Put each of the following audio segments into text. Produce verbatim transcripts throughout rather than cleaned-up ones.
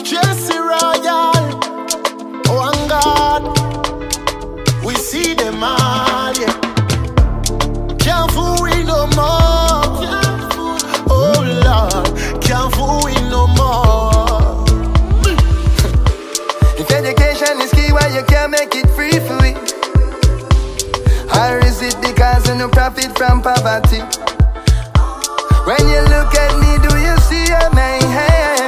Jesse Royal, oh and God, we see them all, yeah. Can't fool we no more. Oh Lord, can't fool we no more. If education is key, why you can't make it free for we? Or is it because you no profit from poverty? When you look at me, do you see a man?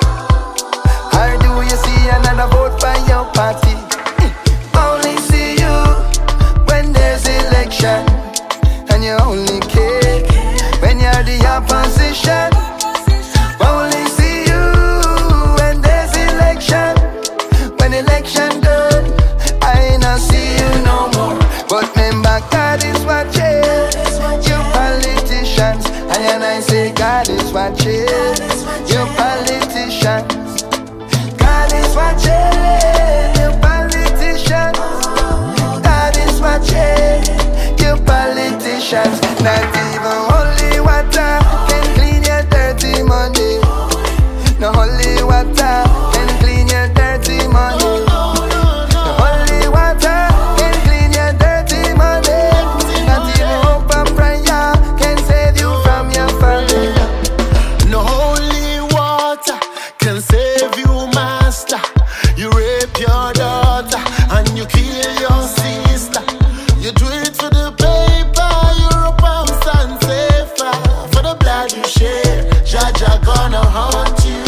Or do you see another vote for your party? Only see you when there's election, and you only care when you're the opposition. Only see you when there's election. When election done, I ain't not see you no more. But remember, God is watching you politicians, and I say God is watching you politicians. God is watching you politicians. God is watching you politicians. Not even holy water can clean your dirty money. No holy water can clean your dirty money. No holy water can clean your dirty money. Not even hope and prayer can save you from your family. No holy water can save you, master. You rape your daughter and you kill your sister. You do it for the paper, you're a pound and safer. For the blood you share, Jaja gonna hunt you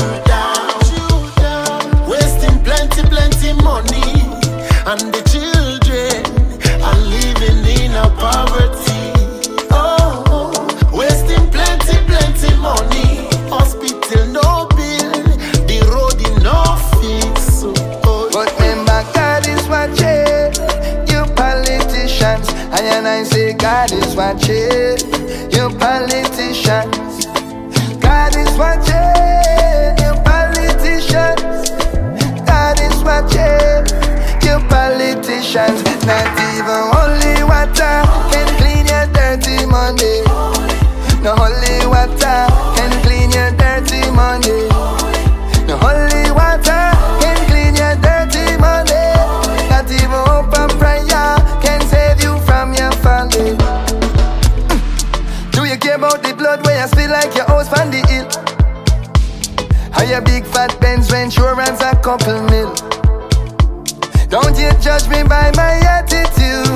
down. Wasting plenty, plenty money, and the children are living in a poverty. Oh, wasting plenty, plenty money. Hospital no bill, the road in no fix. Oh, But remember, God is watching you politicians, and I say God is watching you politicians. God is watching you politicians. God is watching you politicians. Not even holy water can clean your dirty money. No holy water can clean your dirty money. No holy water can clean your dirty money. Not even hope and prayer can save you from your family. Do you care about the blood where you spill like your house from the hill? Are your big fat Benz with insurance a couple mil? Don't you judge me by my attitude,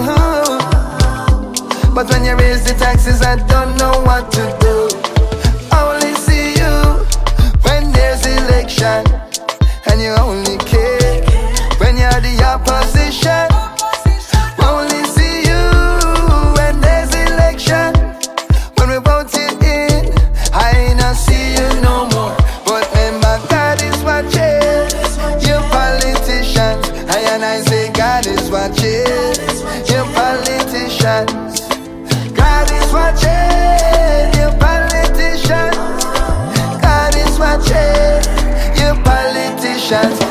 but when you raise the taxes I don't know what to do. Only see you when there's election, and you only care when you're the opposition. Only see you when there's election. When we vote you in, I ain't not see you no more. But remember, God is watching you politicians, and I say God is watching you politicians. God is watching you politicians. God is watching you politicians.